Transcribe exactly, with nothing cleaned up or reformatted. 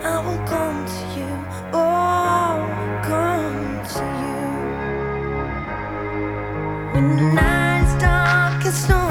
I will come to you, oh, come to you. When the night is dark and snowy